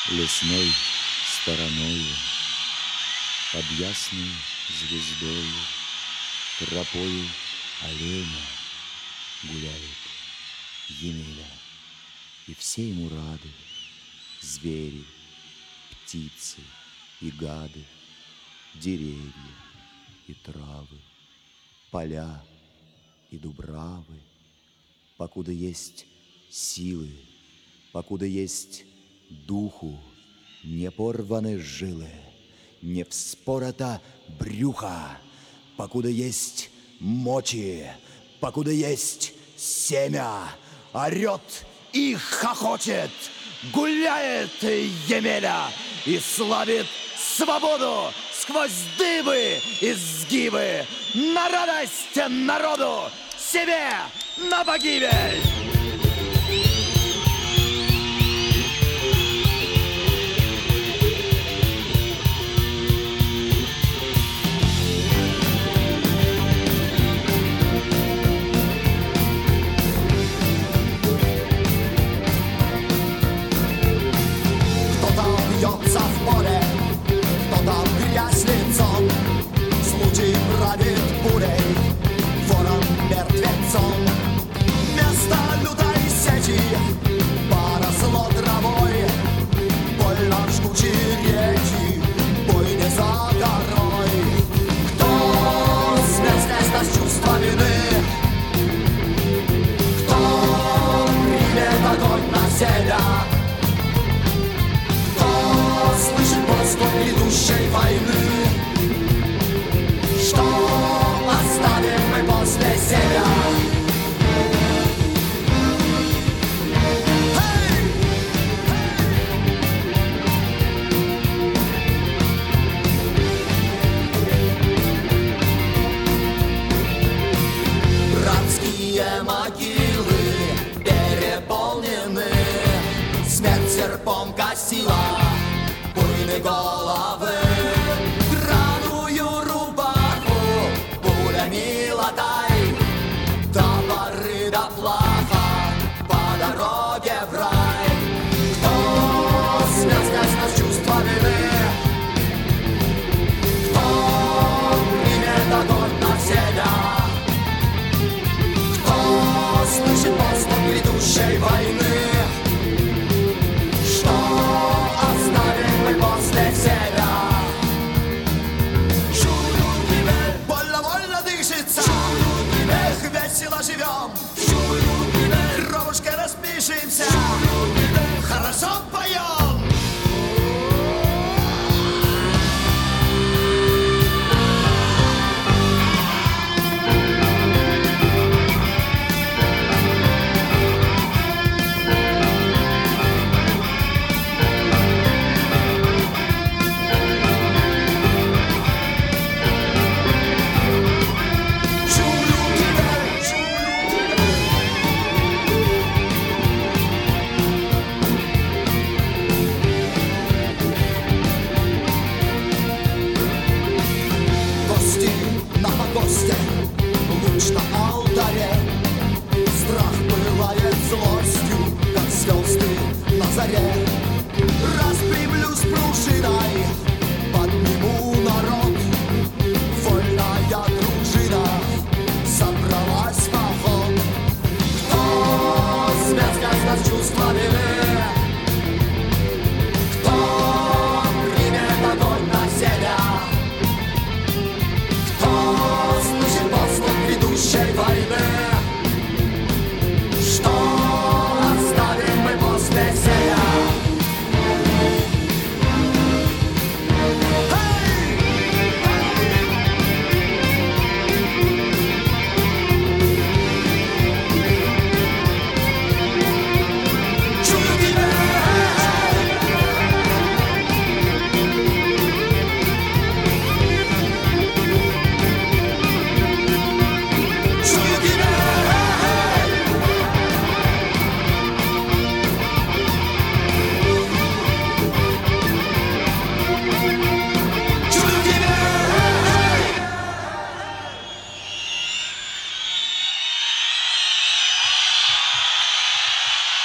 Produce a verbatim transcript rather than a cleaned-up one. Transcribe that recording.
Лесной стороною, под ясной звездою, тропою оленя гуляет Емеля. И все ему рады, звери, птицы и гады, деревья и травы, поля и дубравы, покуда есть силы, покуда есть духу, не порваны жилы, не вспорота брюха, покуда есть мочи, покуда есть семя, орет и хохочет, гуляет Емеля и славит свободу сквозь дыбы и сгибы, на радость народу, себе на погибель. Бьется в поле, кто-то грязь лицом, случай правит бурей, ворон мертвецом. Вместо лютой сечи поросло травой, больно жгучей речи, бой не за горой. Кто смел снять нас чувства вины? Кто примет огонь на себя? Слышит поступ идущей войны. Что оставим мы после себя? Братские могилы переполнены, смерть серпом косила, буйный голод.